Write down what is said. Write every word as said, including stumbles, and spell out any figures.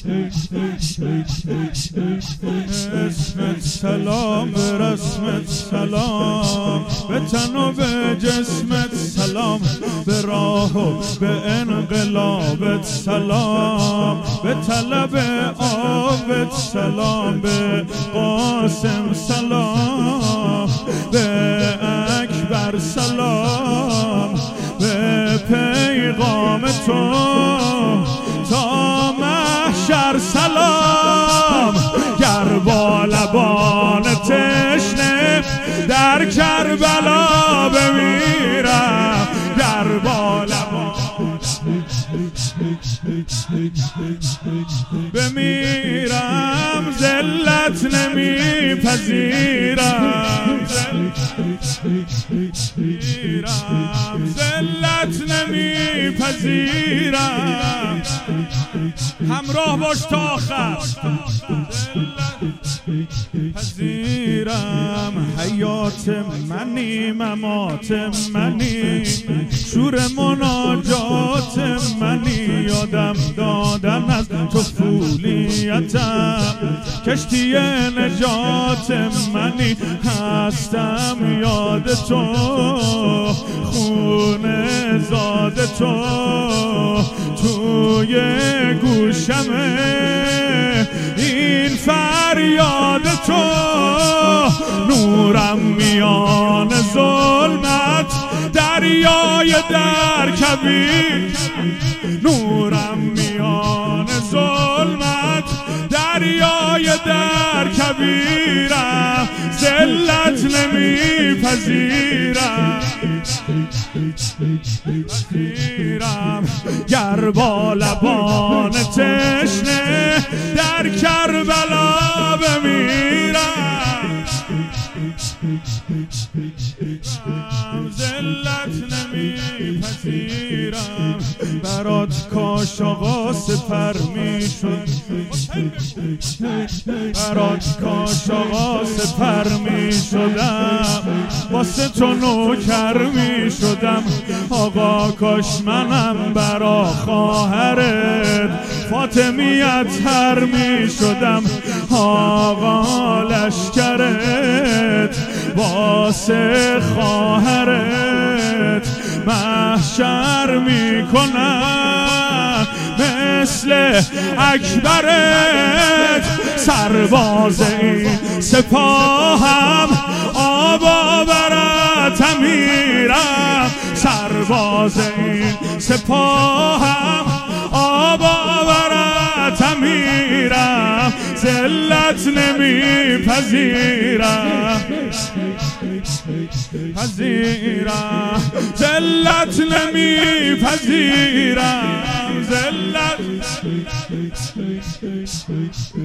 اسمت سلام به رسمت سلام، به تن و به جسمت سلام، به راه و به انقلابت سلام، به طلب آبت سلام، به قاسم سلام، به اکبر سلام، به پیغام تو تا محشر سلام. گر با لبان تشنه در کربلا بمیرم، گر با لبان بمیرم ذلت نمیپذیرم، ذلت نمیپذیرم. همراه باش تا آخر. پذیرم حیات منی، ممات منی، شور مناجات منی، یادم دادن از طفولیتم، کشتی نجات منی، هستم یاد تو، خون زاد تو توی گوشمه، این فریاد تو نورم میان ظلمت، دریای در کبیر، نورم میان ظلمت، دریای در کبیرم، ذلت نمیپذیرم، پذیرم. گر با لبان تشنه در کربلا بمیرم، ذلت نمیپذیرم. برات کاش آقا سپر میشد، برات کاش آقا سپر میشدم، واسه تو نوکر میشدم. آقا کاش منم برا خواهرت فاطمیت هر میشدم. آقا لشکرت واسه خواهرت محشر میکنن، مثل اکبرت سرباز این سپاهم، آبا برات امیرم، سرباز این سپاهم، آبا برات امیرم، ذلت نمیپذیرم، پذیرم، ذلت نمیپذیرم، ذلت